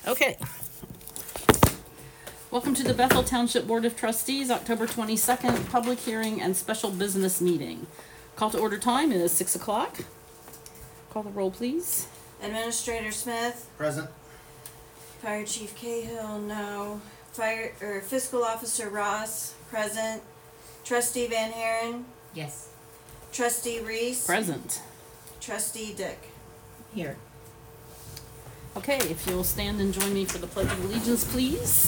Okay. Welcome to the Bethel Township Board of Trustees, October 22nd, public hearing and special business meeting. Call to order time is 6 o'clock. Call the roll, please. Administrator Smith. Present. Fire Chief Cahill, no. Fiscal Officer Ross, present. Trustee Van Haren. Yes. Trustee Reese. Present. Trustee Dick. Here. Okay, if you'll stand and join me for the Pledge of Allegiance, please.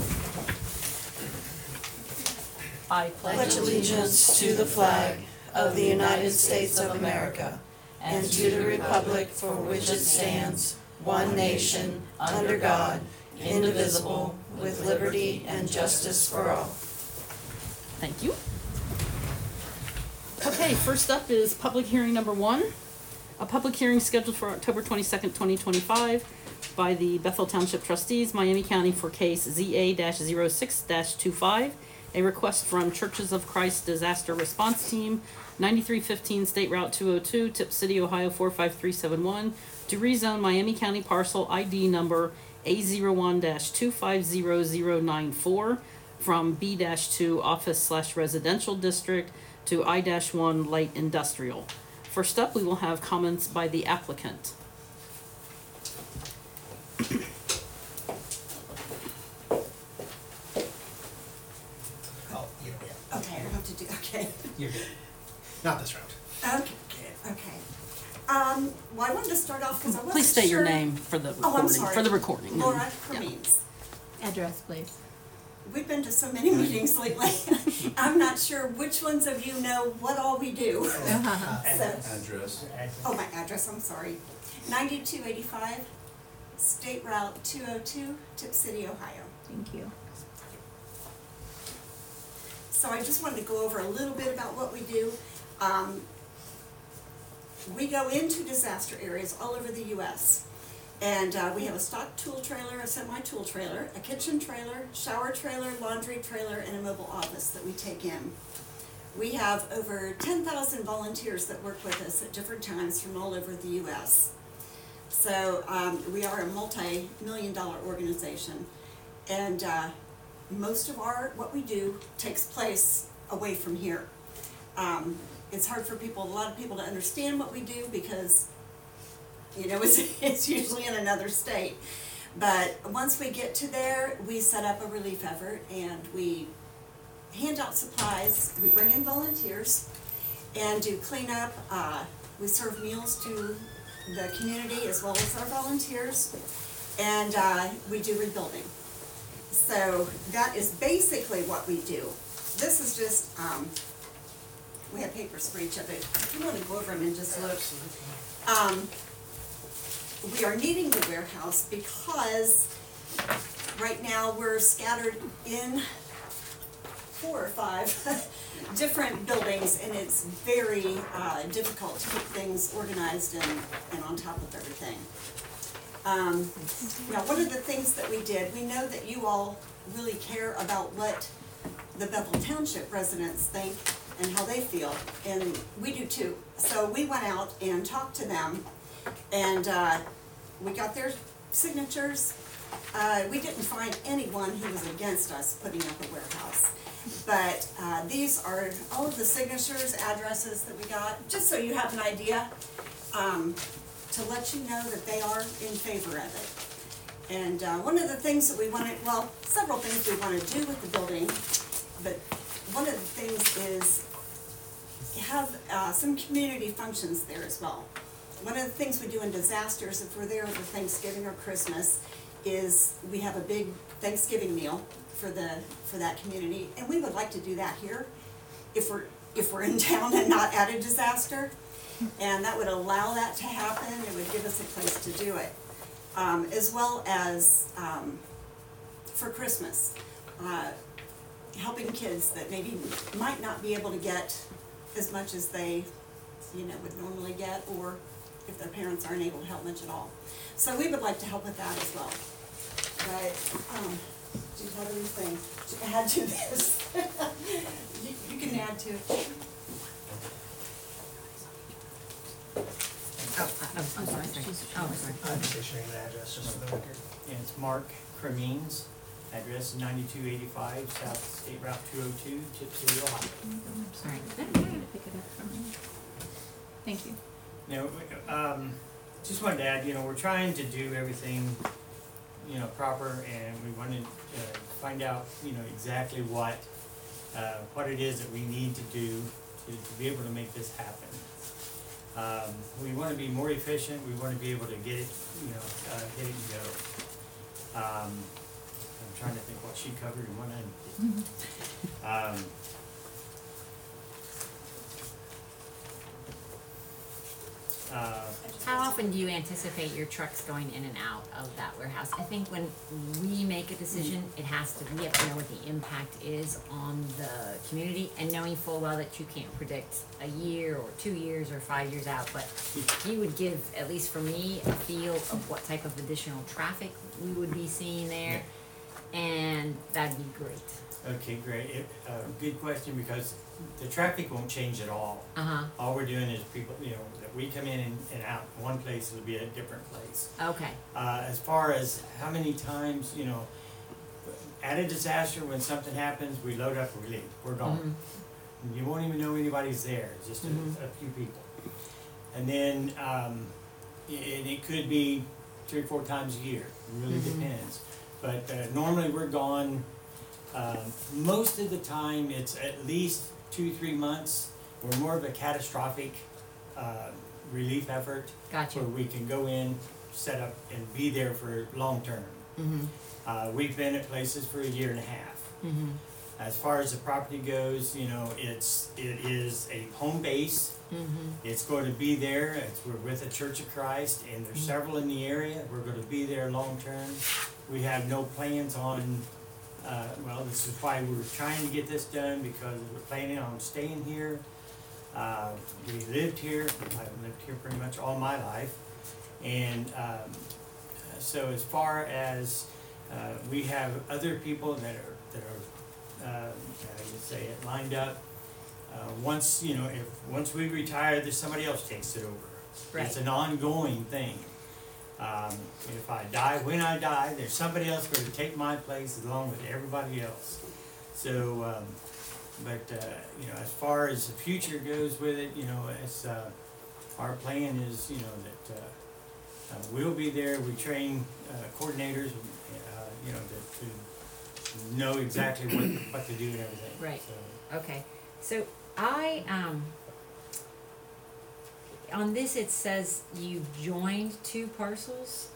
I Pledge allegiance to the flag of the United States of America and to the republic for which it stands, one nation, under God, indivisible, with liberty and justice for all. Thank you. Okay, first up is public hearing number 1. A public hearing scheduled for October 22nd, 2025 by the Bethel Township Trustees, Miami County for case ZA-06-25, a request from Churches of Christ Disaster Response Team, 9315 State Route 202, Tip City, Ohio 45371, to rezone Miami County parcel ID number A01-250094 from B-2 Office/Residential District to I-1 Light Industrial. First up, we will have comments by the applicant. Oh, you're good. Okay, I don't have to do, okay. You're good. Not this round. Okay, good, okay. Well, I wanted to start off because I wasn't Please state your sure- name for the recording. Oh, I'm sorry. For the recording. Laura Yeah. Cremines. Address, please. We've been to so many meetings lately. I'm not sure which ones of you know what all we do. So, Address. oh, my address, I'm sorry. 9285 State Route 202, Tip City, Ohio. Thank you. So I just wanted to go over a little bit about what we do. We go into disaster areas all over the U.S. And we have a stock tool trailer, a semi-tool trailer, a kitchen trailer, shower trailer, laundry trailer, and a mobile office that we take in. We have over 10,000 volunteers that work with us at different times from all over the U.S. So we are a multi-million-dollar organization. And most of what we do takes place away from here. It's hard for a lot of people to understand what we do because, you know, it's usually in another state. But once we get to there, we set up a relief effort and we hand out supplies, we bring in volunteers and do cleanup. We serve meals to the community as well as our volunteers, and we do rebuilding. So that is basically what we do. This is just, we have papers for each of it. If you want to go over them and just look. We are needing the warehouse because right now we're scattered in 4 or 5 different buildings, and it's very difficult to keep things organized and on top of everything. Now, one of the things that we did, we know that you all really care about what the Bethel Township residents think and how they feel, and we do too. So we went out and talked to them, and we got their signatures. We didn't find anyone who was against us putting up a warehouse. But these are all of the signatures, addresses that we got, just so you have an idea, to let you know that they are in favor of it. And one of the things that we wanted, well, several things we want to do with the building, but one of the things is have some community functions there as well. One of the things we do in disasters, if we're there for Thanksgiving or Christmas, is we have a big Thanksgiving meal for that community, and we would like to do that here if we're in town and not at a disaster, and that would allow that to happen. It would give us a place to do it, as well as for Christmas, helping kids that maybe might not be able to get as much as they, you know, would normally get, or if their parents aren't able to help much at all. So we would like to help with that as well. But do you have anything to add to this? you can add to it. Oh, I'm sorry. Oh, sorry. I'm just sharing the address just for the record. And it's Mark Cremines, address 9285 South State Route 202, Tip City, Ohio. Sorry. I gotta pick it up from here. Thank you. Just wanted to add, we're trying to do everything, proper, and we wanted to find out, exactly what it is that we need to do to be able to make this happen. We want to be more efficient. We want to be able to get it, hit it and go. I'm trying to think what she covered in one end. How often do you anticipate your trucks going in and out of that warehouse? I think when we make a decision, we have to know what the impact is on the community, and knowing full well that you can't predict a year or 2 years or 5 years out, but if you would give, at least for me, a feel of what type of additional traffic we would be seeing there, and that'd be great. Okay, great. Good question, because the traffic won't change at all. Uh-huh, All we're doing is people, that we come in and out one place, it'll be a different place. okay, As far as how many times, at a disaster, when something happens, we load up and we leave. We're gone. You won't even know anybody's there, just a few people. And then, and it could be 3 or 4 times a year. It really depends. But normally we're gone. Most of the time, it's at least 2-3 months. We're more of a catastrophic relief effort gotcha. where we can go in, set up, and be there for long term. We've been at places for 1.5 years. As far as the property goes, it is a home base. It's going to be there. We're with the Church of Christ, and there's several in the area. We're going to be there long term. We have no plans on. This is why we were trying to get this done, because we're planning on staying here. We lived here. I've lived here pretty much all my life, and so as far as we have other people that are how do you say it, lined up. Once once we retire, there's somebody else takes it over. Right. It's an ongoing thing. If I die, when I die, there's somebody else going to take my place along with everybody else. So, as far as the future goes with it, it's our plan is, that we'll be there. We train coordinators, to know exactly what to do and everything. Right. So, Okay, so on this it says you joined 2 parcels,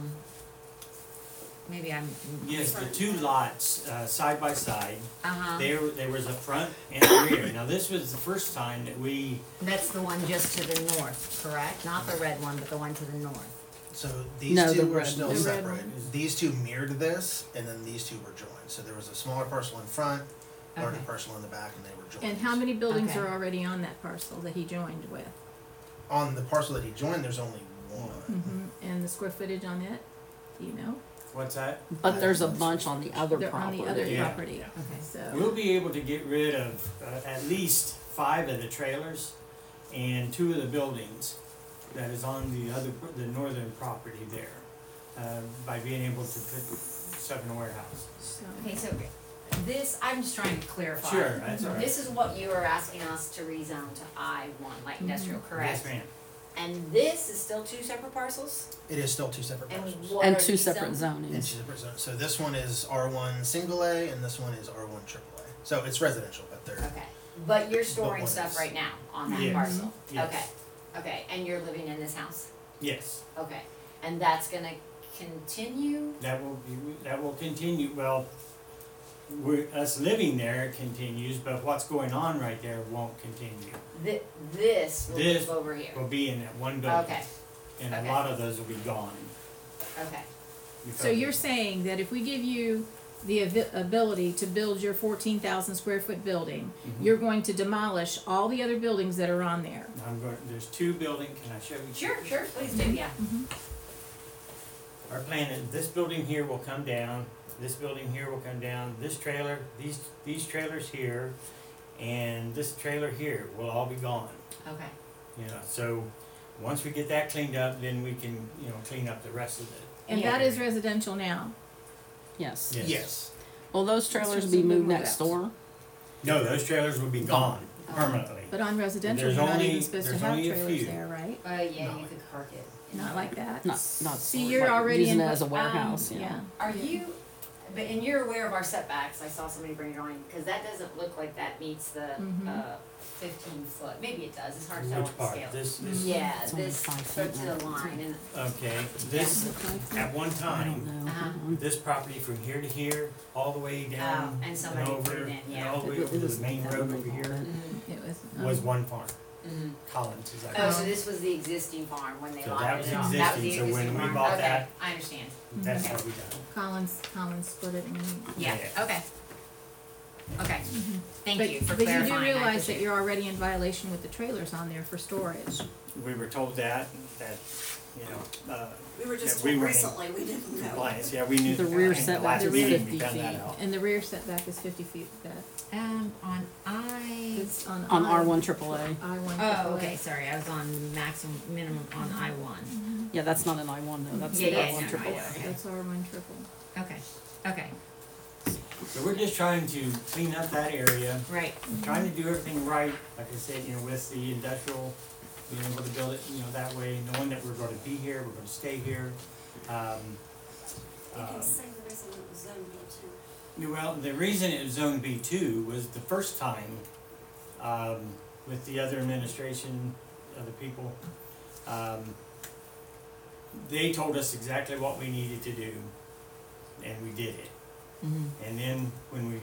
maybe I'm. yes, the 2 lots side by side. Uh-huh, There was a front and a rear. Now, this was the first time that we. that's the one just to the north, correct? Not the red one, but the one to the north. So these No, the two were red still one. The red separate. one. These two mirrored this, and then these two were joined. So there was a smaller parcel in front, larger Okay. parcel in the back, and they were joined. And how many buildings Okay. are already on that parcel that he joined with? On the parcel that he joined, there's only one. And the square footage on it, do you know? What's that? But there's a bunch on the other They're on property. the other Yeah. property, Yeah. Okay. so. We'll be able to get rid of at least 5 of the trailers and 2 of the buildings that is on the northern property there, by being able to put stuff in a warehouse. So, Okay, so this, I'm just trying to clarify. Sure, that's all right. This is what you are asking us to rezone to I-1, light industrial, correct? Yes, ma'am. And this is still 2 separate parcels? It is still 2 separate And parcels. what And are 2 these separate zoned? And 2 zonings. separate zones. So this one is R1 single A, and this one is R1 triple A. So it's residential, but they're Okay, but you're storing one stuff is- right now on that Yes. parcel? Yes. Okay, and you're living in this house? Yes, Okay, and that's gonna continue? that will continue. Well, us living there continues, but what's going on right there won't continue. This will This move over here? We'll be in that one building. Okay, And okay. a lot of those will be gone. okay, so you're saying that if we give you the ability to build your 14,000 square foot building, Mhm. you're going to demolish all the other buildings that are on there? There's 2 buildings, can I show you? sure, please do, yeah. Our plan is this building here will come down, this building here will come down, this trailer, these trailers here, and this trailer here will all be gone. Okay, So Once we get that cleaned up, then we can, you know, clean up the rest of it. And Yeah. that is residential now. Yes. Yes. Will those trailers just be a moved little next out. door? No, those trailers will be gone permanently. But on residential, There's you're not only- even supposed to there's have only a trailers few. there, right? Yeah, No. you could park it. Not like that. Not See, like you're already using in. it as a warehouse, Yeah. Are you, but, and you're aware of our setbacks, I saw somebody bring it on, cause that doesn't look like that meets the, Mhm. 15 foot, maybe it does, it's hard to tell Which on the part? scale. This, Yeah, It's only this, 5 so feet to now. the line, and, okay, this, at one I time, don't know. Uh-huh. this property from here to here, all the way down and somebody put over, it in, and yeah. all the way It over to was the main like that road when over they here, bought it. It was. was one farm. Mhm. Collins, is that Oh, so right? this was the existing farm when they So locked that was it off, that was the existing, so when existing we farm, bought okay, that- I understand, That's Okay. how we done it. Collins split it and. yeah, Yeah. okay. Okay, thank But, you for but clarifying, you do I realize that appreciate it. you're already in violation with the trailers on there for storage. We were told that, you know, We were just Yeah, we told were in recently, we didn't know. compliance, yeah, we knew. The rear I think setback last is meeting 50 we found that feet. out. And the rear setback is 50 feet back. On It's on On I- R1 AAA. I-1. Oh, okay, sorry, I was on maximum, minimum on I-1. Yeah, that's not an I1 though, that's Yeah, the yeah, R1 no, I know. AAA. That's R1 triple. Okay, okay, So we're just trying to clean up that area, right, trying to do everything right, like I said, you know, with the industrial, being able to build it, you know, that way, knowing that we're gonna be here, we're gonna stay here. You can say the reason it was zone B2. Well, the reason it was zone B2 was the first time, with the other administration, other people, they told us exactly what we needed to do, and we did it. And then when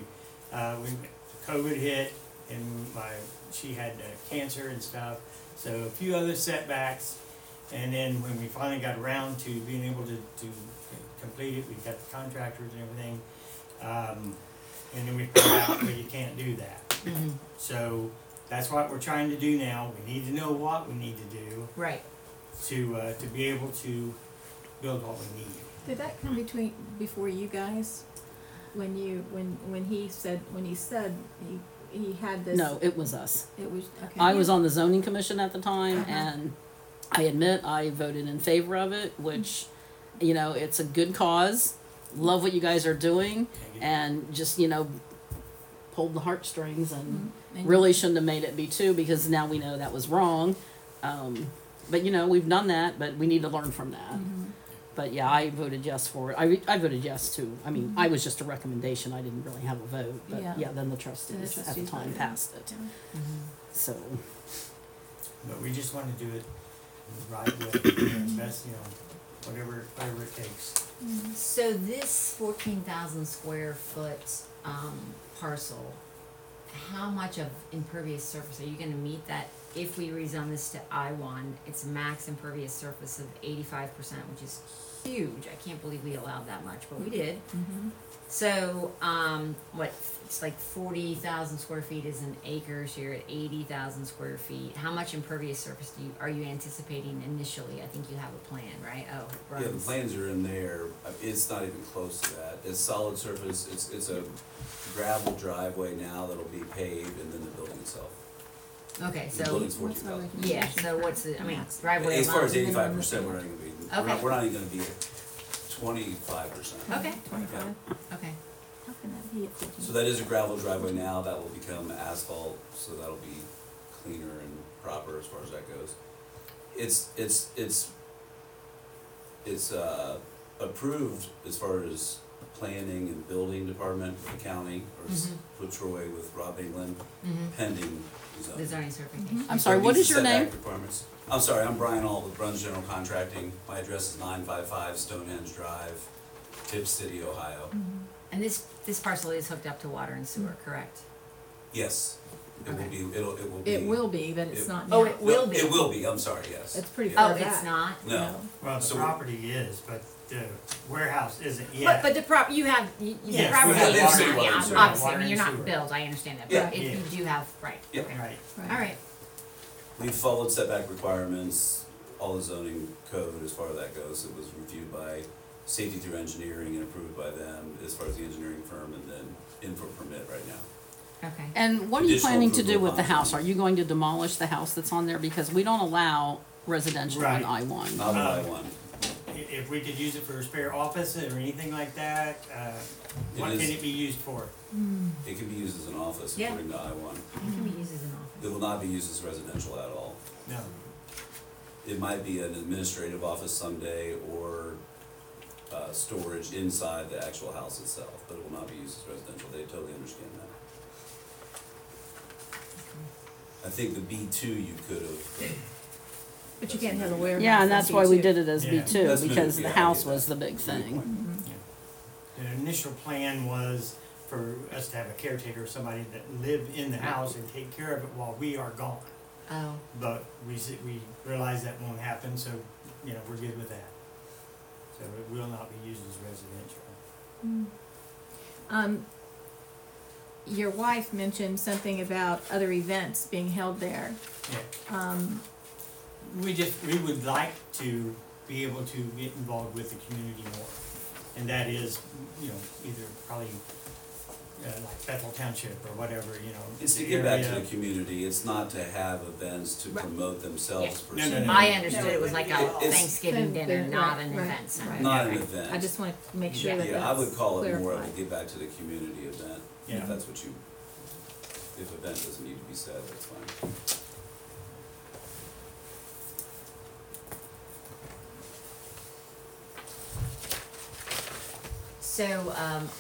COVID hit, and she had cancer and stuff, so a few other setbacks, and then when we finally got around to being able to complete it, we got the contractors and everything, and then we found out that you can't do that. So that's what we're trying to do now. We need to know what we need to do right. to be able to build what we need. Did that come before you guys? When he said he had this. No, it was us. It was, okay. I was on the zoning commission at the time, and I admit I voted in favor of it, which, you know, it's a good cause. Love what you guys are doing, and just, you know, pulled the heartstrings and And- really shouldn't have made it B2 because now we know that was wrong. But, you know, we've done that, but we need to learn from that. But yeah, I voted yes for it. I voted yes too. I mean, I was just a recommendation. I didn't really have a vote. But Yeah. yeah, then the trustees at the trustees time voted. passed it. So, But we just want to do it the right way, you know, best, you know, whatever it takes. So this 14,000 square foot, parcel, how much of impervious surface, are you gonna meet that? If we rezone this to I-1, it's max impervious surface of 85%, which is huge. I can't believe we allowed that much, but we did. So, it's like 40,000 square feet is an acre, so you're at 80,000 square feet. How much impervious surface are you anticipating initially? I think you have a plan, right? Oh, Yeah, the runs. plans are in there, it's not even close to that, it's solid surface, it's a gravel driveway now that'll be paved, and then the building itself. Okay, The so, building's What's our 14,000. yeah, recommendation so for what's the, I mean, max? driveway As far as alone? 85%, we're not even gonna be, Okay. we're not even gonna be at 25%. Okay, 25. okay. How can that be at 14? So that is a gravel driveway now, that will become asphalt, so that'll be cleaner and proper as far as that goes. It's approved as far as planning and building department for the county, or with Troy, with Rob England, pending The zoning. zoning certification. I'm sorry, what is your name? Setback requirements. I'm sorry, I'm Brian All with Bruns General Contracting. My address is 955 Stonehenge Drive, Tipp City, Ohio. And this parcel is hooked up to water and sewer, correct? Yes, it will Okay. be, it will be. It will be, but it's it- not Oh, now. it will No, be. It will be, I'm sorry, yes. It's pretty Yeah. Oh, far back. it's not? No, Well, the So- property is, but the warehouse isn't But, yet. but the you have, the Yes, property, we have is water not, and yeah, sewer. obviously, I Water mean, and you're not sewer. built, I understand that, Yeah. but if Yeah. you do have, right, Yep. okay. Right. Right. Alright, we've followed setback requirements, all the zoning code as far as that goes. It was reviewed by Safety Through Engineering and approved by them as far as the engineering firm, and then in for permit right now. okay. and what are you Additional planning to do approval with the upon house? Are zoning. you going to demolish the house that's on there? Because we don't allow residential Right. on I-1. Not what I want. If we could use it for a spare office or anything like that, what It can is- it be used for? It can be used as an office Yeah. according to I-1. It can be used as an office. It will not be used as residential at all. No. It might be an administrative office someday or storage inside the actual house itself, but it will not be used as residential. They totally understand that. I think the B2 you could have, But you can't have a warehouse. Yeah, and on that's why we B2. did it as Yeah. B2, That's because moved, the yeah, house I get was that. the big thing. The initial plan was for us to have a caretaker, somebody that lived in the house and take care of it while we are gone. Oh, But we realize that won't happen, so, you know, we're good with that. So it will not be used as residential. Your wife mentioned something about other events being held there. Yeah. We would like to be able to get involved with the community more. And that is, you know, either probably, like Bethel Township or whatever, you know. it's to the give back to area. the community. It's not to have events to Right. promote themselves per No, se. no, no. I understood it was like a It's- Thanksgiving dinner, not Right, an right, event center. right. Not an Okay. event. I just want to make sure Yeah. that Yeah, I would that's call it more of a clarified. give back to the community event, Yeah. if that's what you, if event doesn't need to be said, that's fine. So,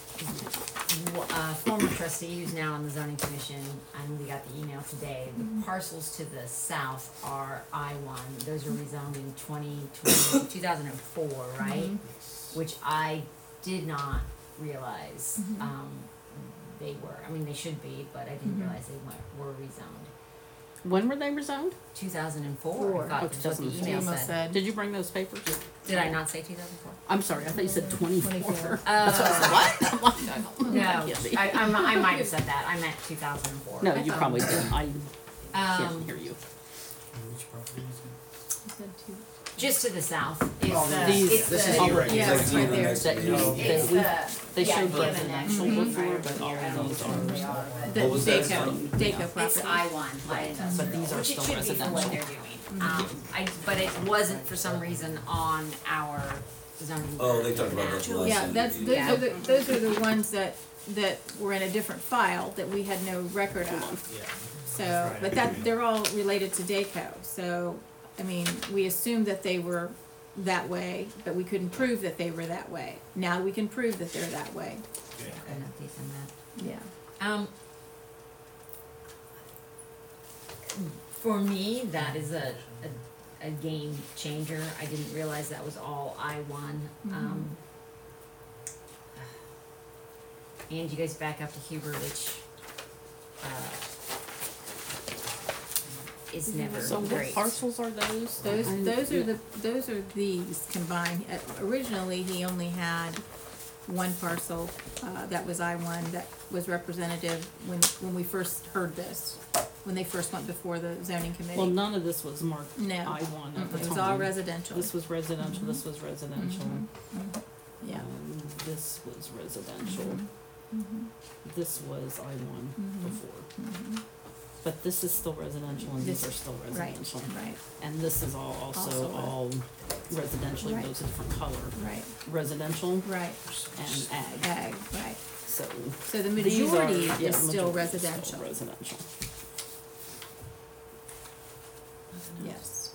former trustee who's now on the zoning commission, and we got the email today, the parcels to the south are I-1, those are rezoned in 2004, right? Which I did not realize, they were, I mean, they should be, but I didn't realize they were rezoned. When were they rezoned? 2004, I thought Oh, that's what the 2004. email Email said. said. Did you bring those papers? Did I not say 2004? I'm sorry, I thought you said 24. 24. That's what I said, what? I'm like, No, can't be. I might have said that, I meant 2004. No, I you thought- probably didn't. I can't Um, hear you. Which property is it? You said two. just to the south, it's Oh, the, these- it's this the. is all you the- right Yeah, here. it's right there. That you, Oh, It's that we, the, they yeah, showed given residential next to before, right but over all here. I of don't these know where they are. are, but The What was that? Daco It's property. I-1 light industrial, these are which it still should be for what residential. they're doing. But it wasn't for some reason on our zoning. Oh, they talked about map. that last Yeah, time. those are the ones that were in a different file that we had no record of. Yeah. So, but they're all related to Daco, so, I mean, we assumed that they were that way, but we couldn't prove that they were that way. Now we can prove that they're that way, Yeah. An update on that. yeah. For me, that is a game changer. I didn't realize that was all I-1. And you guys back up to Huber, which, is never So what great. parcels are those? Those are these combined. Originally, he only had one parcel, that was I-1, that was representative when we first heard this, when they first went before the zoning committee. Well, none of this was marked No. I-1 at the time. It was all residential. This was residential, this was residential. Yeah. This was residential. This was I-1 before. But this is still residential and these This- are still Right, residential. right, And this is also Also, all residential, right. those a different color. right, Residential right. and ag. Ag, right. So So the these are, majority yeah, is still majority is still residential, residential. yes.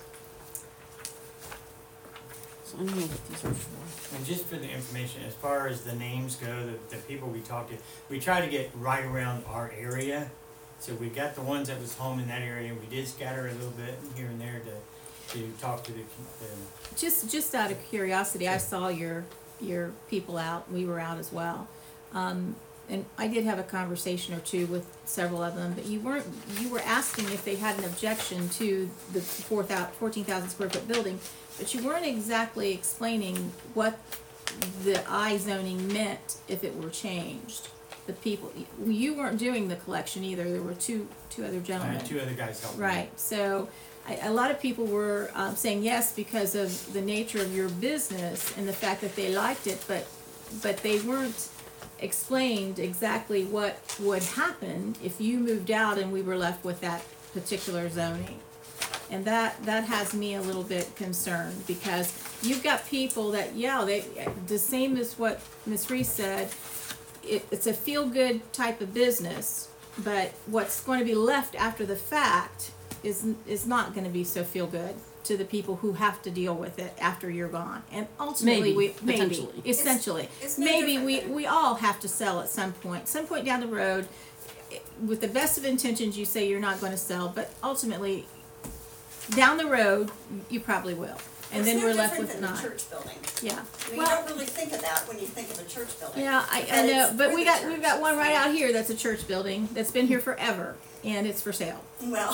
So I don't know what these are for. And just for the information, as far as the names go, the people we talked to, we try to get right around our area. So we got the ones that was home in that area, we did scatter a little bit here and there to talk to the Just out of curiosity, I saw your people out, we were out as well. And I did have a conversation or two with several of them, but you were asking if they had an objection to the 14,000 square foot building, but you weren't exactly explaining what the I zoning meant if it were changed. The people, you weren't doing the collection either, there were two other I gentlemen. had two other guys helping me. Right, so a lot of people were saying yes because of the nature of your business and the fact that they liked it, but they weren't explained exactly what would happen if you moved out and we were left with that particular zoning. And that has me a little bit concerned, because you've got people that, yeah, they, the same as what Ms. Reese said, it's a feel-good type of business, but what's going to be left after the fact is not going to be so feel-good to the people who have to deal with it after you're gone. And ultimately, Potentially. essentially, It's no maybe different than- we all have to sell at some point down the road. With the best of intentions, you say you're not going to sell, but ultimately, down the road, you probably will. And then we're left with It's no not. different than the church building. Yeah. You Well, don't really think of that when you think of a church building. yeah, I But know, it's but for we've the got church. one right out here that's a church building that's been here forever, and it's for sale. Well.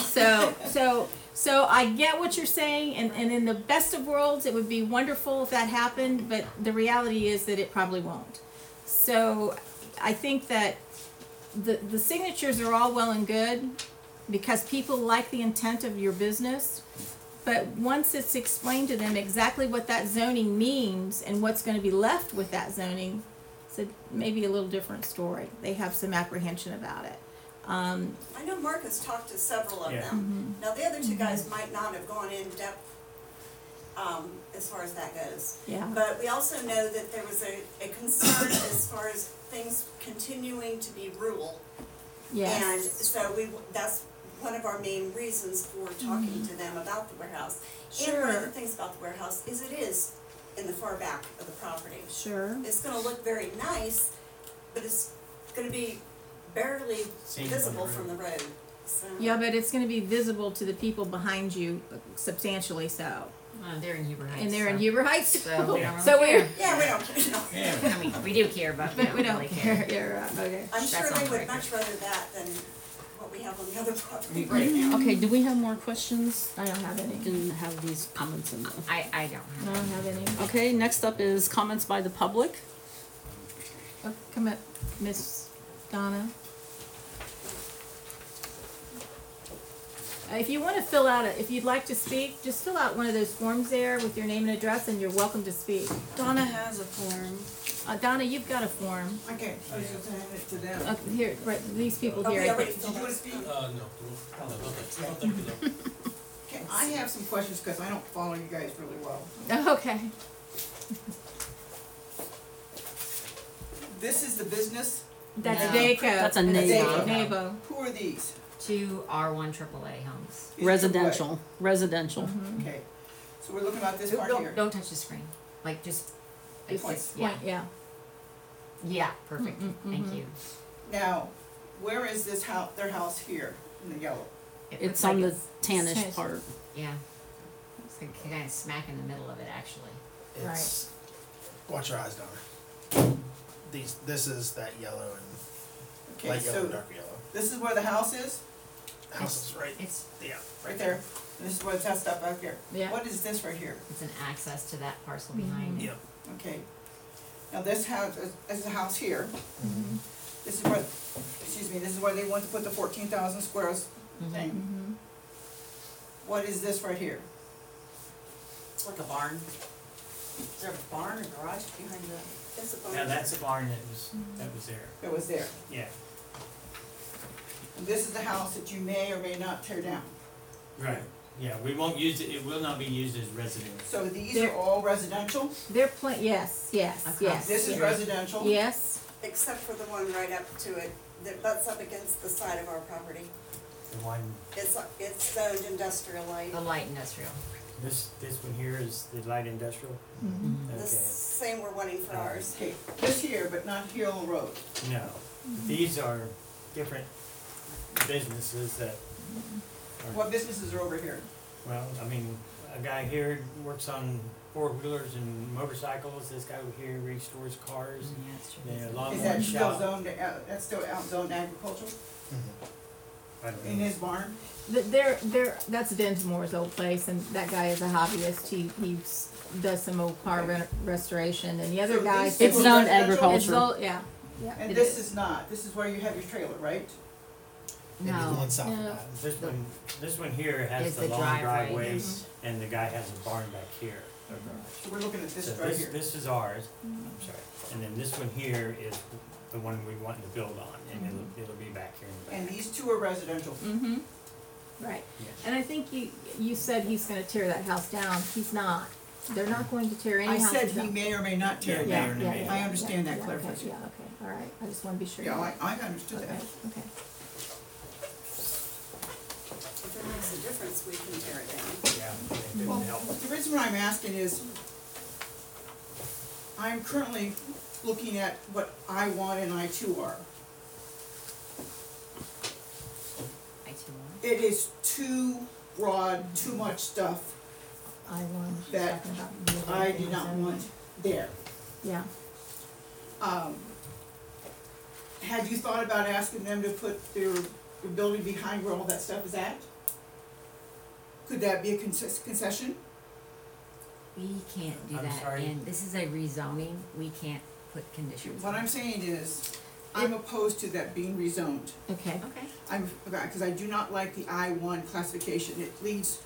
So I get what you're saying, and in the best of worlds, it would be wonderful if that happened, but the reality is that it probably won't. So I think that the signatures are all well and good, because people like the intent of your business, but once it's explained to them exactly what that zoning means and what's gonna be left with that zoning, it's maybe a little different story. They have some apprehension about it. I know Mark has talked to several of Yeah. them. Now, the other two guys might not have gone in depth, as far as that goes. Yeah. But we also know that there was a concern as far as things continuing to be rural. And Yes. so that's one of our main reasons for talking to them about the warehouse. And one of the Sure. things about the warehouse is it is in the far back of the property. Sure. It's gonna look very nice, but it's gonna be barely Seen from the visible road. from the road, so. Yeah, but it's gonna be visible to the people behind you, substantially so. They're in Huber Heights. And they're in so- Huber Heights. So we don't really So we're, care. Yeah, we don't, no. Yeah. I mean, we do care, but we but don't we don't really care. care. Yeah, right, okay. I'm That's sure on they the would record. much rather that than what we have on the other property right now. Okay, do we have more questions? I don't have any. We can have these comments in there. I don't I have. don't have any. Okay, next up is comments by the public. Oh, come up, Miss Donna. If you wanna fill out if you'd like to speak, just fill out one of those forms there with your name and address, and you're welcome to speak. Donna has a form. Donna, you've got a form. Okay, I was just handing it to them. Here, right, these people Oh, here. we I already think. filled out. speak? No. Okay, I have some questions, cause I don't follow you guys really well. Okay. This is the business, That's No. Daco. That's a And a neighbor. Daco. Neighbor. who are these? 2 R1 AAA homes. These are Residential, residential. what? Okay, so we're looking at this part Don't, here. don't touch the screen. Like just, it's Point. just, yeah, Yeah. yeah, perfect. Thank you. Now, where is this house, their house here, in the yellow? It It's looks like on the it's- tannish tannish. part. Yeah. It's like kind of smack in the middle of it, actually. It's, watch your eyes, Donna. This is that yellow and Okay, light yellow, so dark yellow. this is where the house is, House is right, It's, yeah, right there, and this is what's that stuff out here. Yeah. What is this right here? it's an access to that parcel behind it. Yep. Okay, now this house, is a house here, Mm-hmm. this is where, excuse me, this is where they want to put the 14,000 squares thing. Mm-hmm. What is this right here? It's like a barn. Is there a barn or garage behind the? It's a barn. Now, that's a barn that was there, That was there. yeah, And this is the house that you may or may not tear down. right, yeah, we won't use it, it will not be used as residential. So these There- are all residential? They're yes, Across. yes. This is yes. residential? Yes. Except for the one right up to it that butts up against the side of our property. The one, It's zoned industrial light. The light industrial. this one here is the light industrial, Mm-hmm. The okay, same we're wanting for ours. Okay, this here, but not Hill Road. no, these are different businesses that are, What businesses are over here? well, I mean, a guy here works on four-wheelers and motorcycles, this guy over here restores cars, Yeah, that's true. the Is lawnmower that still shop. zoned, that's still out zoned agricultural I don't in know. his barn? That's Densmore's old place, and that guy is a hobbyist. He does some old car restoration, and the other So guy. these It's two zoned residential? It's agriculture. all, yeah. Yeah. And it this is not, this is where you have your trailer, right? maybe the No. one south of No. that. This one here has Is the the long driveway. driveway, and the guy has a barn back here, a garage. So we're looking at this So right here. this is ours, I'm sorry, and then this one here is the one we want to build on, and it'll be back here in the And back. these two are residential. Mm-hmm. right. Yeah. And I think you said he's gonna tear that house down. He's not. They're not going to tear any I house down. said he may or may not tear it Yeah, down. yeah, yeah. I understand that okay, clarification. Yeah, okay, all right. I just wanna be sure. Yeah, I understood Okay, that. okay. If it makes a difference, we can tear it down. Yeah, I think it Well, would help. the reason why I'm asking is, I'm currently looking at what I-1 and I-2 are. I too want. It is too broad, too much stuff I want, she's that talking about. I do not want there. Yeah, Have you thought about asking them to put their building behind where all that stuff is at? Could that be a concession? We can't do I'm that, sorry? and this is a rezoning, we can't put conditions. What on I'm it. saying is, I'm opposed to that being rezoned. okay, Okay, Because I do not like the I-1 classification. It leads,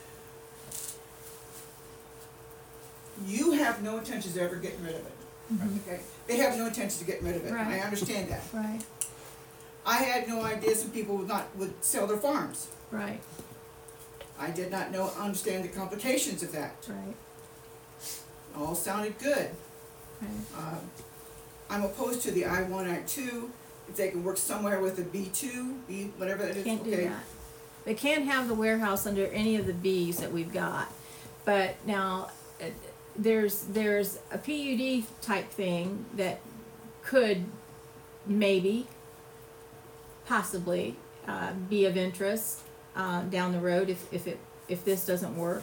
you have no intentions of ever getting rid of it. Okay? They have no intentions of getting rid of it. I Right. understand that. right, I had no idea some people would sell their farms. right, I did not understand the complications of that. right, It all sounded good. right. I'm opposed to the I-1, I-2. If they can work somewhere with a B2, whatever that is, Can't do okay. that. They can't have the warehouse under any of the Bs that we've got. But now, there's a PUD type thing that could maybe, possibly, be of interest, down the road if this doesn't work.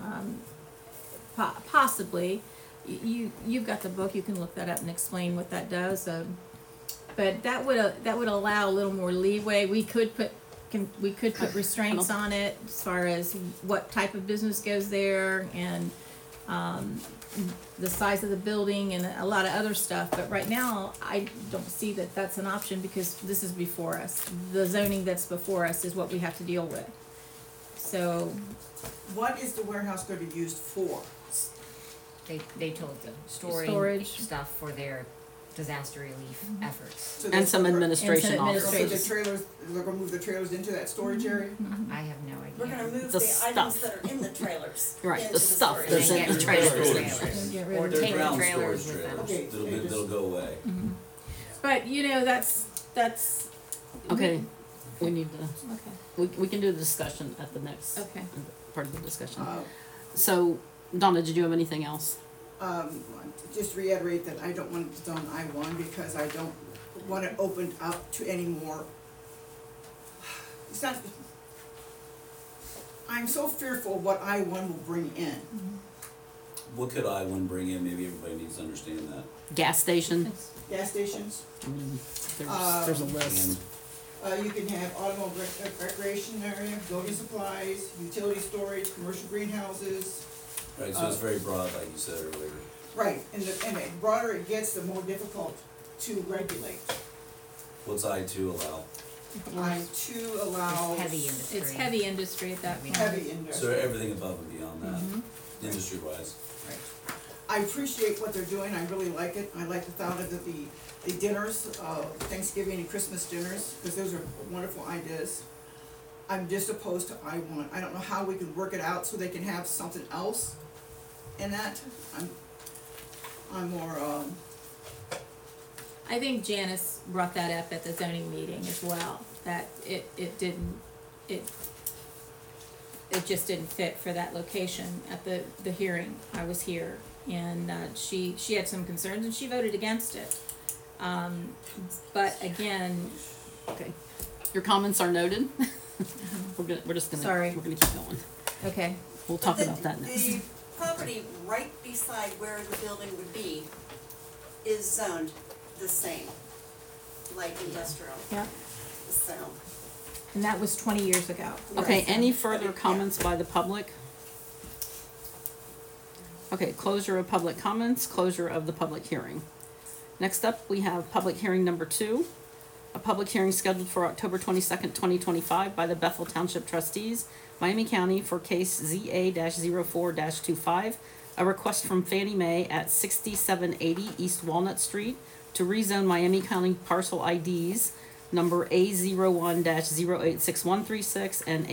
Possibly, you've got the book, you can look that up and explain what that does, but that would allow a little more leeway. We could put restraints on it as far as what type of business goes there and, the size of the building and a lot of other stuff, but right now, I don't see that that's an option because this is before us. The zoning that's before us is what we have to deal with. So, What is the warehouse going to be used for? they told them, storing Storage. stuff for their disaster relief efforts. So And that's some what we're- administration And some office. So the administration. trailers, they're gonna move the trailers into that storage area? I have no idea. We're gonna move The the items stuff. that are in the trailers Right, into the stuff storage. that's in And the get rid of trailers. trailers. Get rid Or of They're take the ground trailers storage with them. trailers, Okay, that'll go away. but you know, that's, Okay, we need to, okay, we can do the discussion at the next okay. part of the discussion. Uh, So, Donna, did you have anything else? Just reiterate that I don't want it done I-1 because I don't want it opened up to any more. It's not, I'm so fearful of what I-1 will bring in. What could I-1 bring in? Maybe everybody needs to understand that. Gas station? Gas stations, I mean, there's a list. And you can have automobile recreation area, building supplies, utility storage, commercial greenhouses. right, so it's very broad, like you said earlier. Right, and the broader it gets, the more difficult to regulate. What's I-2 allow? I-2 allows It's heavy industry. It's heavy industry at that point. heavy So industry. everything above and beyond that, industry-wise. I appreciate what they're doing, I really like it. I like the thought of the dinners, Thanksgiving and Christmas dinners, because those are wonderful ideas. I'm just opposed to I-1. I don't know how we can work it out so they can have something else in that. I'm more, I think Janice brought that up at the zoning meeting as well, that it just didn't fit for that location at the hearing. I was here, and, she had some concerns and she voted against it. But again, Okay. Your comments are noted. We're just gonna, Sorry. we're gonna keep going. okay, We'll talk But about that next. The property right beside where the building would be is zoned the same, light industrial, yeah, so. and that was 20 years ago. Okay, Right. any further comments by the public? Okay, closure of public comments, closure of the public hearing. Next up, we have public hearing number 2. A public hearing scheduled for October 22nd, 2025 by the Bethel Township Trustees, Miami County for case ZA-04-25, a request from Fannie Mae at 6780 East Walnut Street to rezone Miami County parcel IDs number A01-086136 and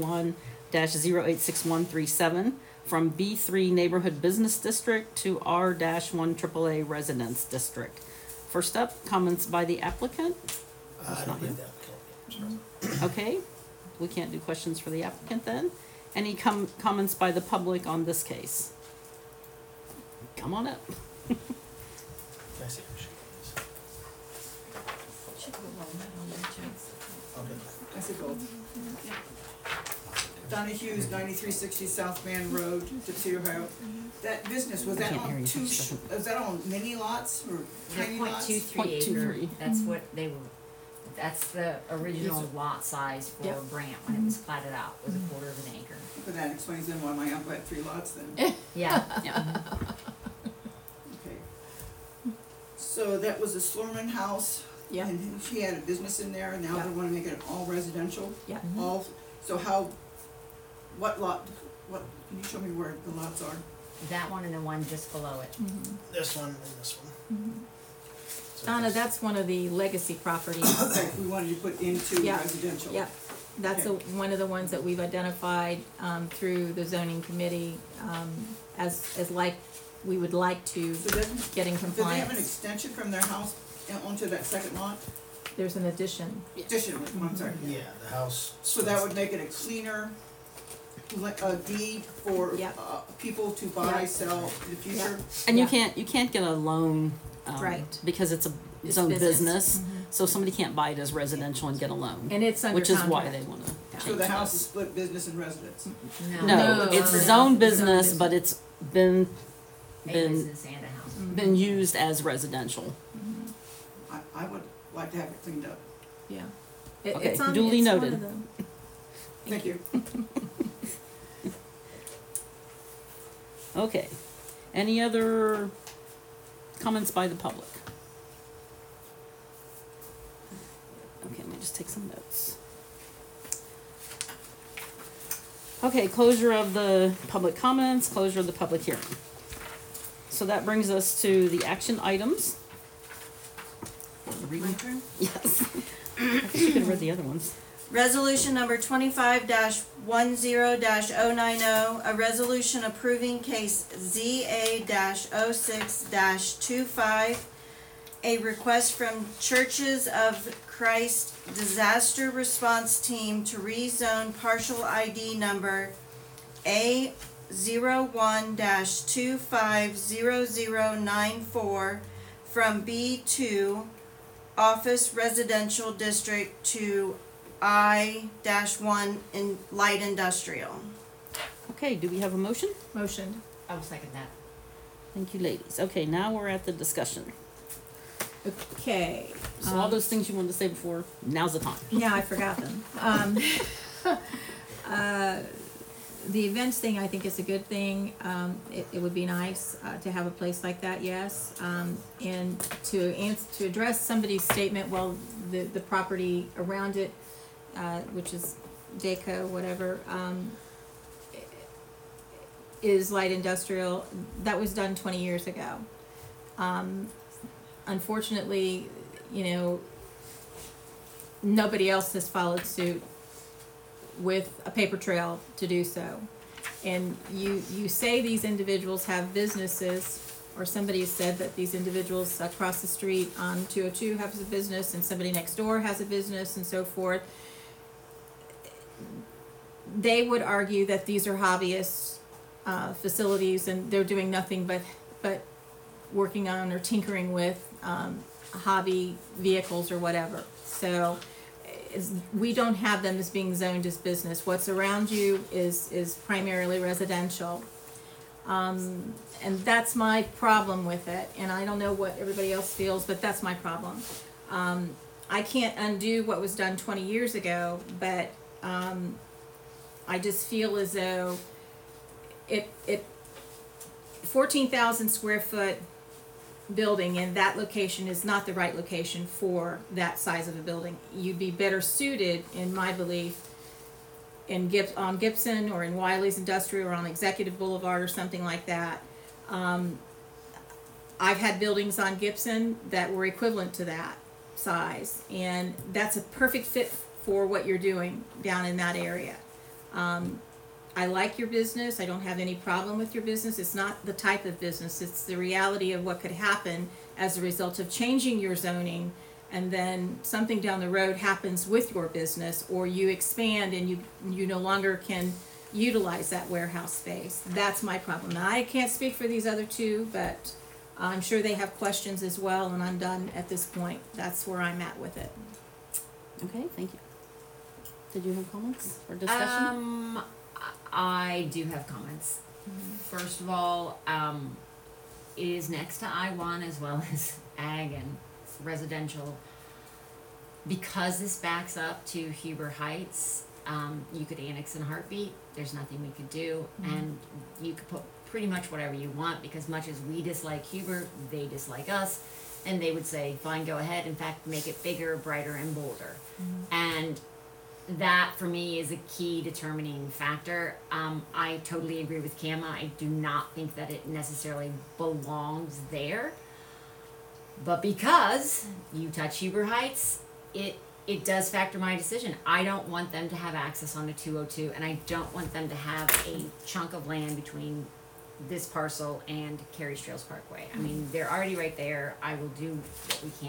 A01-086137 from B3 Neighborhood Business District to R-1 AAA Residence District. First up, comments by the applicant. I don't believe the applicant. Mr. President. Okay, we can't do questions for the applicant then. Any comments by the public on this case? Come on up. Can I see your sheet, please? Okay. I said both. Donna Hughes, 9360 South Band Road, Dipsy, Ohio. That business, was I that can't hear on you. two, was that on mini lots or They're tiny point lots? two three acre, 0.23. that's what they were, that's the original lot size for Yep. Brant when it was platted out, was a quarter of an acre. But that explains then why my uncle had 3 lots then. Yeah, Okay. So that was the Slorman house. Yeah. And she had a business in there, and now Yeah. they wanna make it all residential. Yeah. All, so how, what lot, what, can you show me where the lots are? that one and the one just below it. This one and this one. So Donna, this- that's one of the legacy properties. Okay, we wanted to put into Yeah. residential. Yep, that's one of the ones that we've identified, through the zoning committee, as like, we would like to So doesn't, get in do they have an compliance. extension from their house onto that second lot? There's an addition. Addition, I'm sorry. Yeah, the house. So that would make it a cleaner, deed for, Yeah. people to buy, Yeah. sell in the future? And you Yeah. can't get a loan, Right. because it's It's own business. business. So somebody can't buy it as residential and get a loan, And it's under which is why contract. they wanna change So the house is this. split business and residence? No, No, it's it's zone own business, business. but it's been, A been, business and a house. been used as residential. I would like to have it cleaned up. Yeah. Okay, It's on- duly it's one noted. of them. Thank you. Okay. Any other comments by the public? Okay, let me just take some notes. Okay, closure of the public comments, closure of the public hearing. So that brings us to the action items. My turn? Yes. I guess you could have read the other ones. Resolution number 25-10-090, a resolution approving case ZA-06-25, a request from Churches of Christ Disaster Response Team to rezone partial ID number A01-250094 from B2 Office Residential District to I-1 in Light Industrial. Okay, do we have a motion? Motion. I will second that. Thank you, ladies. Okay, now we're at the discussion. Okay. So all those things you wanted to say before, now's the time. Yeah, I forgot them. The events thing, I think is a good thing. It would be nice, to have a place like that, yes. And to address somebody's statement, well, the property around it, which is Daco, whatever, is light industrial. That was done 20 years ago. Unfortunately, nobody else has followed suit with a paper trail to do so. And you say these individuals have businesses, or somebody has said that these individuals across the street on 202 have a business, and somebody next door has a business, and so forth. They would argue that these are hobbyist facilities, and they're doing nothing but working on or tinkering with hobby vehicles or whatever. So we don't have them as being zoned as business. What's around you is primarily residential. And that's my problem with it, and I don't know what everybody else feels, but that's my problem. I can't undo what was done 20 years ago, but I just feel as though it 14,000 square foot building in that location is not the right location for that size of a building. You'd be better suited, in my belief, on Gibson or in Wiley's Industrial or on Executive Boulevard or something like that. I've had buildings on Gibson that were equivalent to that. size, and that's a perfect fit for what you're doing down in that area. I like your business. I don't have any problem with your business. It's not the type of business. It's the reality of what could happen as a result of changing your zoning, and then something down the road happens with your business, or you expand and you no longer can utilize that warehouse space. That's my problem. Now, I can't speak for these other two, but I'm sure they have questions as well, and I'm done at this point. That's where I'm at with it. Okay, thank you. Did you have comments or discussion? I do have comments. First of all, it is next to I-1 as well as ag and residential. Because this backs up to Huber Heights, you could annex in a heartbeat. There's nothing we could do, and you could put pretty much whatever you want, because much as we dislike Huber, they dislike us, and they would say, fine, go ahead. In fact, make it bigger, brighter, and bolder. And that for me is a key determining factor. I totally agree with Kama. I do not think that it necessarily belongs there, but because you touch Huber Heights, it does factor my decision. I don't want them to have access on the 202, and I don't want them to have a chunk of land between this parcel and Carey's Trails Parkway. I mean, they're already right there. I will do what we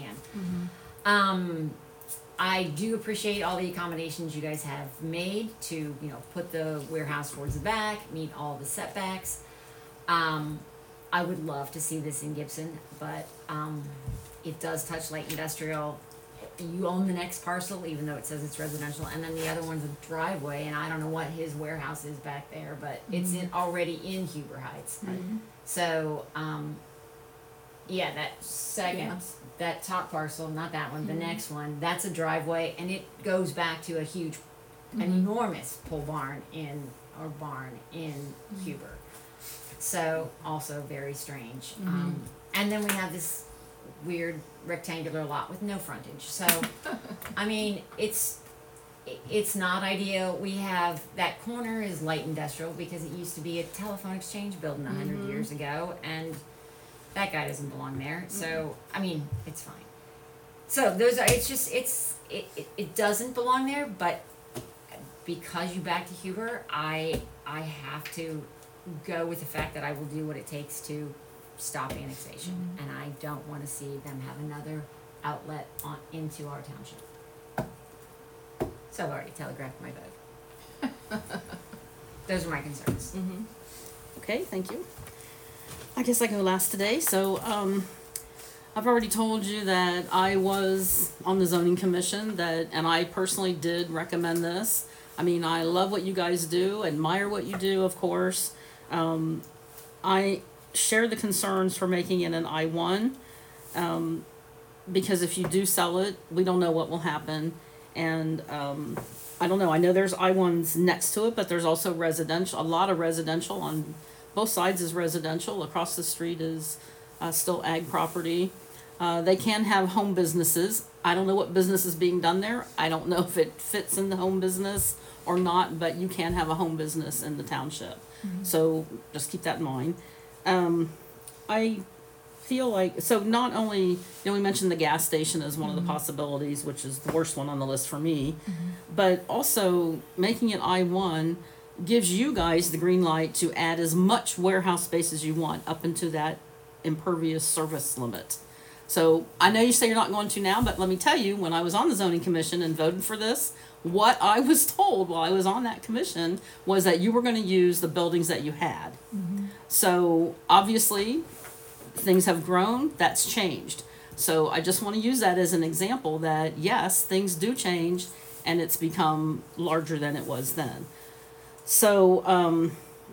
can. I do appreciate all the accommodations you guys have made to, you know, put the warehouse towards the back, meet all the setbacks. I would love to see this in Gibson, but it does touch light industrial. You own the next parcel, even though it says it's residential, and then the other one's a driveway, and I don't know what his warehouse is back there, but it's already in Huber Heights. So, yeah, that second, that top parcel, not that one, the next one, that's a driveway, and it goes back to a huge, an enormous pole barn in Huber. So, also very strange. And then we have this weird rectangular lot with no frontage. So, I mean, it's not ideal. We have, that corner is light industrial because it used to be a telephone exchange building 100 years ago, and that guy doesn't belong there. So, I mean, it's fine. So those are, it doesn't belong there, but because you back to Huber, I have to go with the fact that I will do what it takes to stop annexation, and I don't want to see them have another outlet into our township. So I've already telegraphed my vote. Those are my concerns. Okay, thank you. I guess I can go last today. So I've already told you that I was on the zoning commission, and I personally did recommend this. I mean, I love what you guys do, admire what you do, of course. I share the concerns for making it an I-1, because if you do sell it, we don't know what will happen. And I don't know, I know there's I-1s next to it, but there's also residential, a lot of residential on both sides is residential. Across the street is still ag property. They can have home businesses. I don't know what business is being done there. I don't know if it fits in the home business or not, but you can have a home business in the township. So just keep that in mind. I feel like, so not only, you know, we mentioned the gas station as one of the possibilities, which is the worst one on the list for me, but also making it I-1 gives you guys the green light to add as much warehouse space as you want up into that impervious service limit. So I know you say you're not going to now, but let me tell you, when I was on the zoning commission and voted for this, what I was told while I was on that commission was that you were going to use the buildings that you had. So obviously things have grown, that's changed. So I just want to use that as an example that yes, things do change and it's become larger than it was then. So,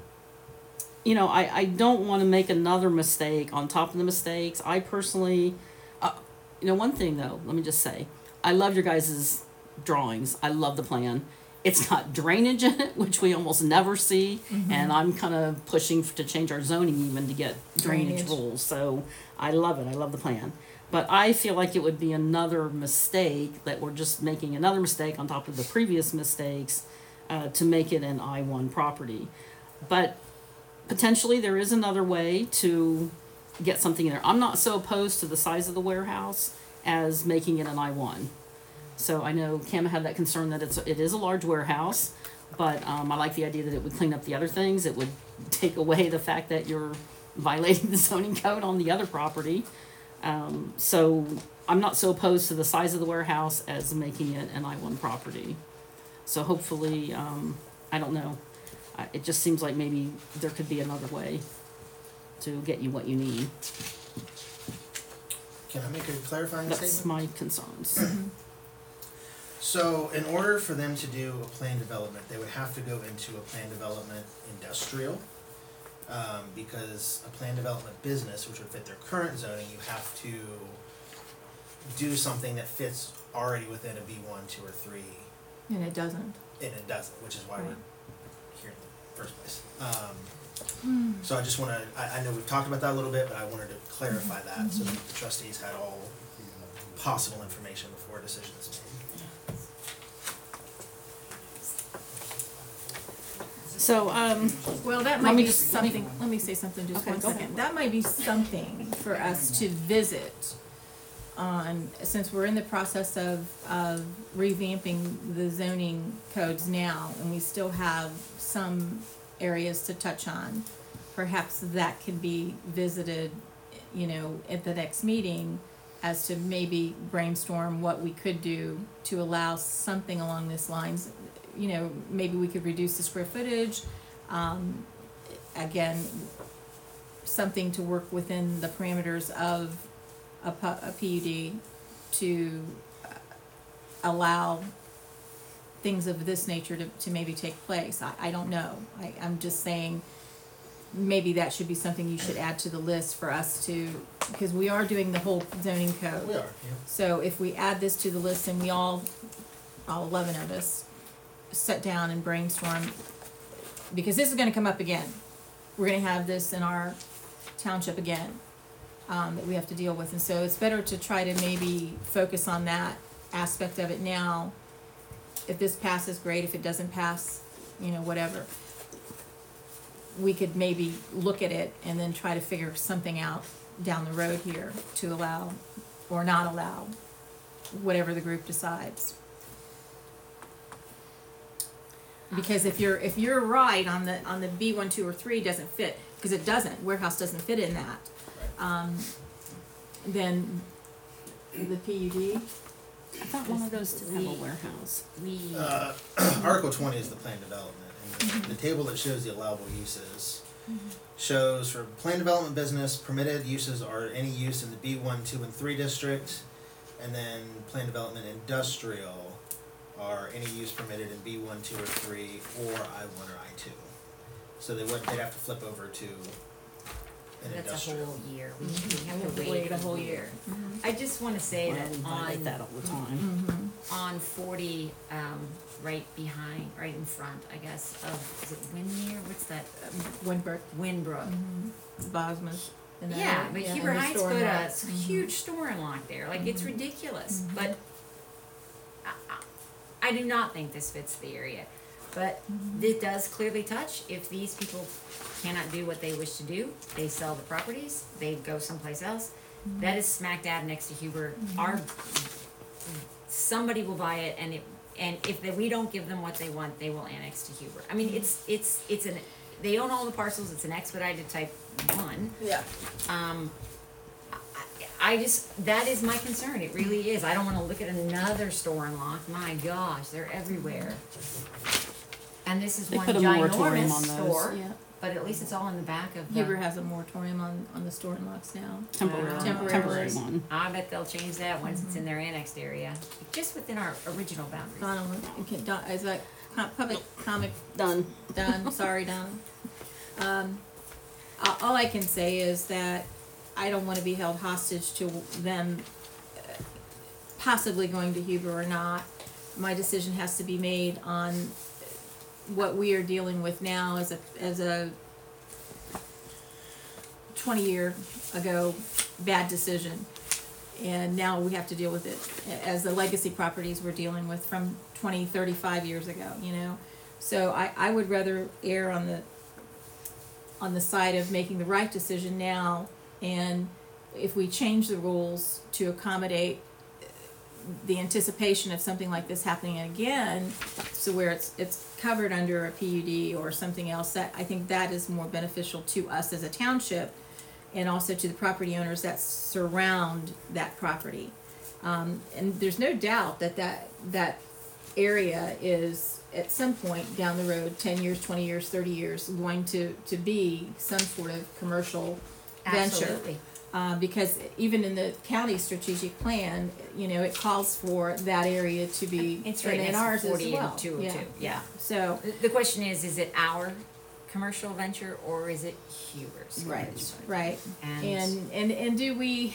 you know, I don't want to make another mistake on top of the mistakes. I personally, you know, one thing though, let me just say, I love your guys' drawings. I love the plan. It's got drainage in it, which we almost never see, and I'm kind of pushing to change our zoning even to get drainage rules. So I love it. I love the plan. But I feel like it would be another mistake that we're just making another mistake on top of the previous mistakes to make it an I-1 property. But potentially there is another way to get something in there. I'm not so opposed to the size of the warehouse as making it an I-1. So I know Kim had that concern that it is a large warehouse, but I like the idea that it would clean up the other things. It would take away the fact that you're violating the zoning code on the other property. So I'm not so opposed to the size of the warehouse as making it an I-1 property. So hopefully, I don't know, it just seems like maybe there could be another way to get you what you need. Can I make a clarifying That's statement? my concerns. So in order for them to do a plan development, they would have to go into a plan development industrial. Because a plan development business, which would fit their current zoning, you have to do something that fits already within a B1, 2, or 3, And it doesn't. and it doesn't, which is why Right. we're here in the first place. So I just wanna, I know we've talked about that a little bit, but I wanted to clarify that so that the trustees had all possible information before a decision is made. So, Well, that Let might me be just- something, let me say something just Okay, one go second. ahead. That might be something for us to visit on, since we're in the process of revamping the zoning codes now, and we still have some areas to touch on. Perhaps that could be visited, you know, at the next meeting, as to maybe brainstorm what we could do to allow something along this lines. You know, maybe we could reduce the square footage, again, something to work within the parameters of a PUD to allow things of this nature to maybe take place. I don't know. I'm just saying, maybe that should be something you should add to the list for us to, because we are doing the whole zoning code. We are, yeah. So if we add this to the list and we all 11 of us, sit down and brainstorm, because this is gonna come up again. We're gonna have this in our township again, that we have to deal with, and so it's better to try to maybe focus on that aspect of it now. If this passes, great. If it doesn't pass, you know, whatever. We could maybe look at it and then try to figure something out down the road here to allow or not allow, whatever the group decides. Because if you're right on the B1, 2, or 3 doesn't fit, because it doesn't, warehouse doesn't fit in that. Then the PUD, I thought one of those did have a warehouse. We, Article 20 is the plan development, and the table that shows the allowable uses shows for plan development business, permitted uses are any use in the B1, 2, and 3 district, and then plan development industrial are any use permitted in B1, 2, or 3, or I1 or I2. So they'd have to flip over to an that's a industrial. whole year. We we have have to to wait wait a whole year. I just wanna say Well, that we violate that all the time. on 40, right behind, right in front, I guess, of, is it Windmere? What's that? Winbrook, Winbrook. Bosma's. and that Yeah, area. but Yeah, Heber and the Heights store put a lots. huge store in lock there, like, it's ridiculous, but I do not think this fits the area. But it does clearly touch, if these people cannot do what they wish to do, they sell the properties, they go someplace else. That is smack dab next to Huber. Somebody will buy it, and if we don't give them what they want, they will annex to Huber. I mean, they own all the parcels, it's an expedited type 1. Yeah. I just, that is my concern, it really is. I don't wanna look at another store in Lock, my gosh, they're everywhere. And this is They one put a moratorium ginormous on those. store, Yeah. but at least it's all in the back of Huber the, has a moratorium on the store and locks now. Temporary Temporary. one. I bet they'll change that once it's in their annexed area, just within our original boundaries. Donna, is that public comment Done. done? Sorry, Donna. All I can say is that I don't wanna be held hostage to them possibly going to Huber or not. My decision has to be made on what we are dealing with now as a 20-year ago bad decision. And now we have to deal with it as the legacy properties we're dealing with from 20, 35 years ago, you know? So I would rather err on the side of making the right decision now, and if we change the rules to accommodate the anticipation of something like this happening again, so where it's covered under a PUD or something else, that, I think that is more beneficial to us as a township and also to the property owners that surround that property. And there's no doubt that area is at some point down the road, 10 years, 20 years, 30 years, going to be some sort of commercial venture. Absolutely. Because even in the county strategic plan, it calls for that area to be, It's right and in next to ours as 40 and well. 202, yeah. So, The question is it our commercial venture or is it Huber's? right. And And do we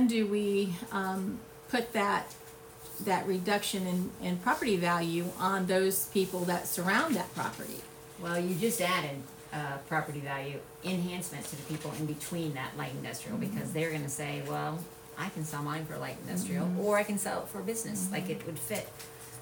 put that reduction in property value on those people that surround that property? well, you just added property value enhancement to the people in between that light industrial, because they're gonna say, well, I can sell mine for light industrial, or I can sell it for business, like it would fit.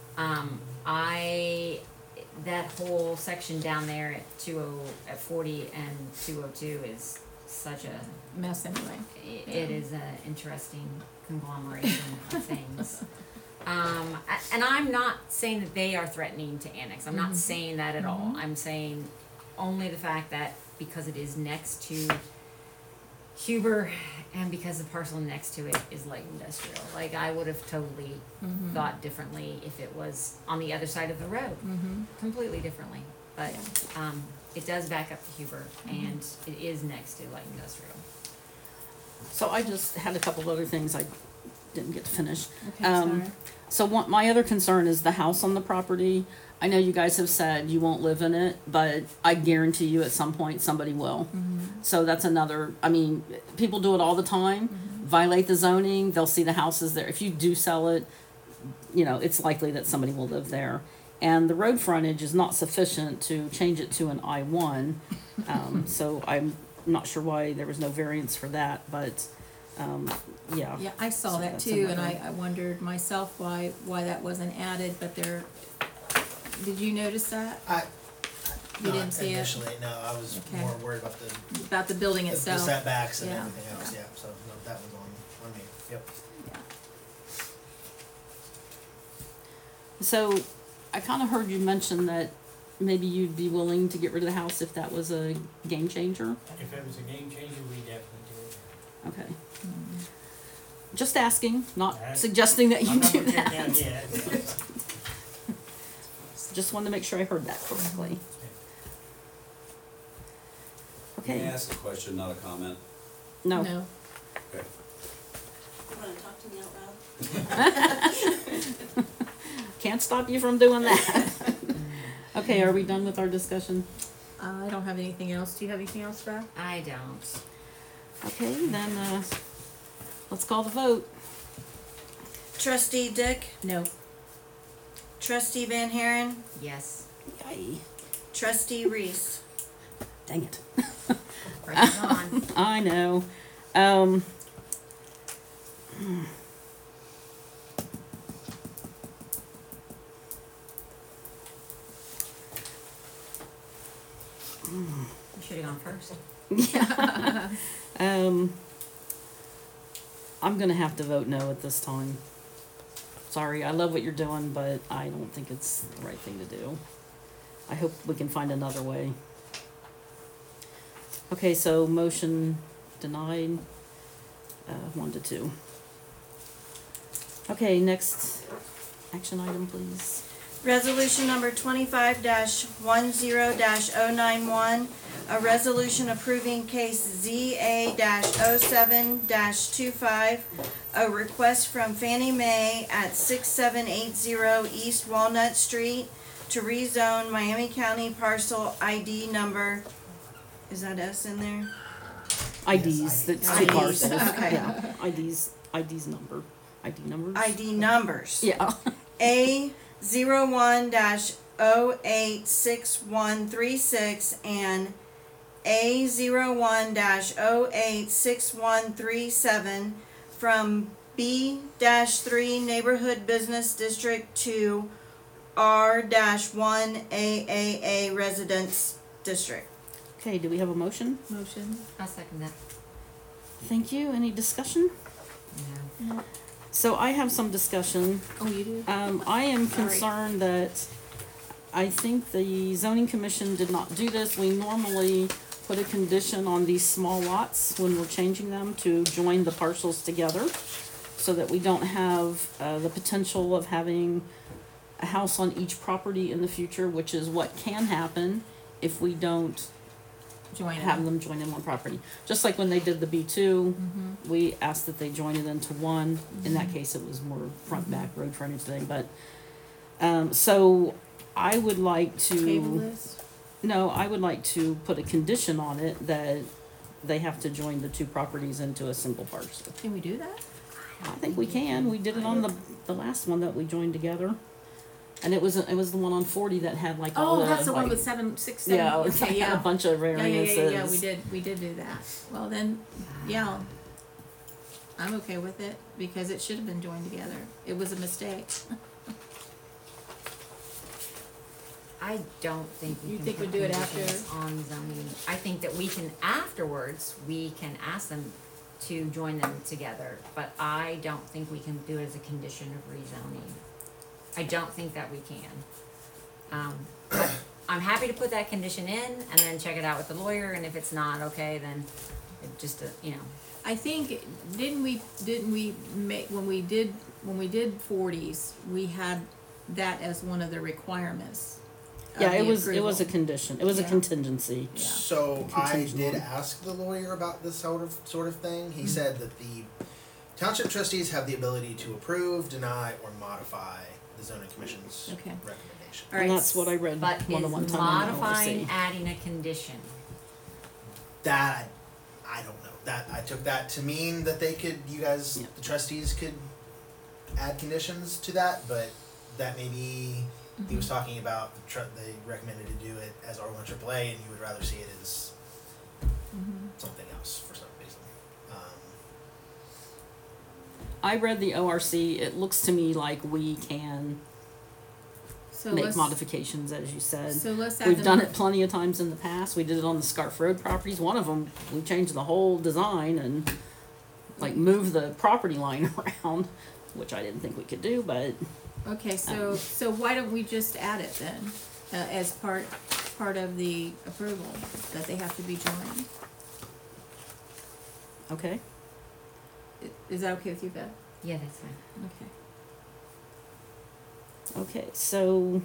That whole section down there at 40 and 202 is such a, Mess anyway. it is an interesting conglomeration of things. And I'm not saying that they are threatening to annex. I'm not saying that at all. I'm saying only the fact that because it is next to Huber and because the parcel next to it is light industrial. Like, I would have totally thought differently if it was on the other side of the road, completely differently. But it does back up to Huber, and it is next to light industrial. So I just had a couple other things I didn't get to finish. Okay, sorry. So my other concern is the house on the property. I know you guys have said you won't live in it, but I guarantee you at some point somebody will. So that's another, people do it all the time, violate the zoning, they'll see the houses there. If you do sell it, it's likely that somebody will live there. And the road frontage is not sufficient to change it to an I-1. So I'm not sure why there was no variance for that, but, yeah. Yeah, I saw So that that's too, and another- I wondered myself why that wasn't added, but did you notice that? You didn't see it? Initially, no, I was Okay. more worried about About the building the itself? setbacks and Yeah. everything else, yeah, so, no, that was on me, yep. So I kind of heard you mention that maybe you'd be willing to get rid of the house if that was a game changer. If it was a game changer, we definitely do it. Okay. Just asking, not Alright. suggesting that you I'm not do gonna tear it that. down yet. Just wanted to make sure I heard that correctly. May I Okay. ask a question, not a comment? No. You wanna talk to me out loud? Can't stop you from doing that. Okay, are we done with our discussion? I don't have anything else. Do you have anything else, Brad? I don't. Okay, then, let's call the vote. Trustee Dick, No. Trustee Van Haren, Yes. Yay. Trustee Reese. Dang it. Pressure's on. I know. You should have gone first. I'm gonna have to vote no at this time. Sorry, I love what you're doing, but I don't think it's the right thing to do. I hope we can find another way. Okay, so motion denied, 1-2. Okay, next action item, please. Resolution number 25-10-091, a resolution approving case ZA-07-25, a request from Fannie Mae at 6780 East Walnut Street to rezone Miami County parcel ID number, is that S in there? IDs, that's two IDs, parcels, okay. yeah, IDs number, ID numbers. ID numbers. Yeah. A01-086136 and A01-086137 from B-3 Neighborhood Business District to R-1 AAA Residence District. Okay, do we have a motion? Motion. I'll second that. Thank you, any discussion? No. So I have some discussion. Oh, you do? I am Sorry. concerned that I think the zoning commission did not do this. We normally put a condition on these small lots when we're changing them to join the parcels together so that we don't have the potential of having a house on each property in the future, which is what can happen if we don't Join have them. them join in one property. Just like when they did the B2, we asked that they join it into one. In that case, it was more front back road frontage thing, but, so I would like Table to, this? no, I would like to put a condition on it that they have to join the two properties into a single parcel. Can we do that? I think we can. We did it on the last one that we joined together. And it was the one on 40 that had like all Oh, the, that's the one like- with 7, 6, 7. yeah, it Okay, had a yeah. bunch of variances. Yeah, we did do that. Well, then, yeah, I'm okay with it, because it should have been joined together. It was a mistake. I don't think we You can think put we'd do it conditions after? on zoning. I think that we can afterwards, we can ask them to join them together, but I don't think we can do it as a condition of rezoning. I don't think that we can. But I'm happy to put that condition in and then check it out with the lawyer, and if it's not okay, then it just, you know. I think, didn't we make, when we did 40s, we had that as one of the requirements of Yeah, the it was a approval. condition. It was a Yeah. contingency. Yeah. So I Contingent did on. ask the lawyer about this sort of thing. He said that the township trustees have the ability to approve, deny, or modify the zoning commission's Okay. recommendation. All And right. that's what I read But one is time. modifying, adding a condition. That I don't know. That I took that to mean that they could, you guys, Yeah. the trustees could add conditions to that, but that maybe he was talking about they recommended to do it as R1 AAA, and you would rather see it as something else for some reason. I read the ORC. It looks to me like we can So make let's, modifications, as you said. so let's add We've the done mo- it plenty of times in the past. We did it on the Scarf Road properties. One of them, we changed the whole design and like moved the property line around, which I didn't think we could do, but Okay, so why don't we just add it then, as part of the approval, that they have to be joined? okay. Is that okay with you, Beth? Yeah, that's fine. Okay. Okay, so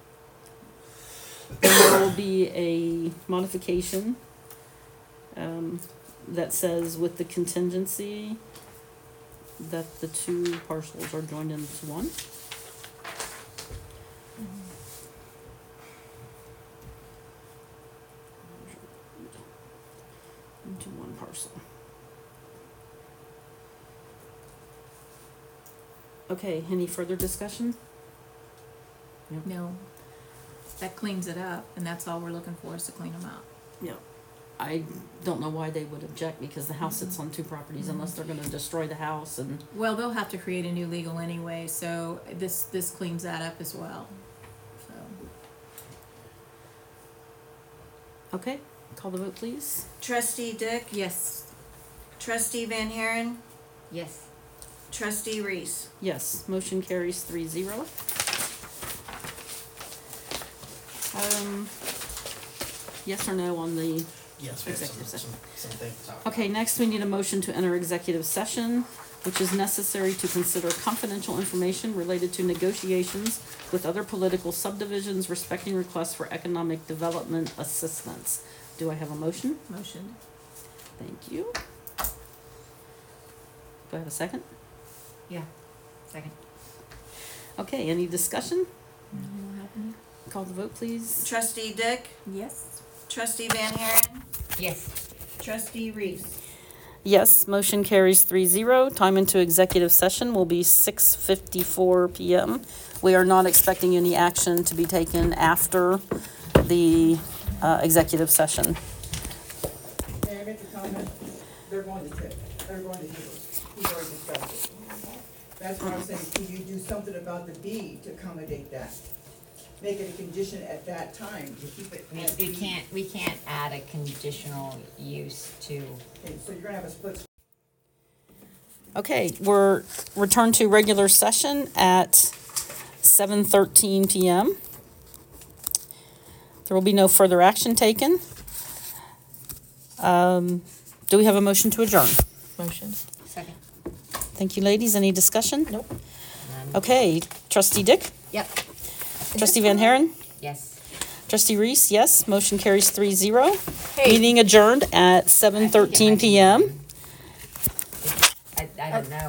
there will be a modification that says with the contingency that the two parcels are joined into one. Into one parcel. Okay, any further discussion? No. That cleans it up, and that's all we're looking for, is to clean them up. Yep. I don't know why they would object, because the house sits on two properties unless they're gonna destroy the house and, Well, they'll have to create a new legal anyway, so this cleans that up as well, so. okay, call the vote please. Trustee Dick, Yes, trustee Van Haren, Yes. trustee Reese. Yes, motion carries 3-0. Yes or no on the, Yes, we have Executive session. some things to talk about. okay, next we need a motion to enter executive session, which is necessary to consider confidential information related to negotiations with other political subdivisions respecting requests for economic development assistance. Do I have a motion? motion. Thank you. Do I have a second? Yeah. Second. Okay, any discussion? Anything will happen? Call the vote, please. Trustee Dick, Yes. trustee Van Haren, Yes. trustee Reese. Yes, motion carries 3-0. Time into executive session will be 6:54 p.m. We are not expecting any action to be taken after the executive session. May I make a comment? They're going to do it. We've already discussed it. That's why I'm saying, can you do something about the B to accommodate that? Make it a condition at that time to keep it. as We can't add a conditional use to, Okay, so you're gonna have a split. Okay, we're returned to regular session at 7:13 p.m. There will be no further action taken. Do we have a motion to adjourn? Motion. Second. Thank you, ladies. Any discussion? Nope. None. Okay, Trustee Dick? Yep. Trustee Van Haren? Yes. Trustee Reese, yes. Motion carries 3-0. Hey. Meeting adjourned at 7:13 p.m. I don't know.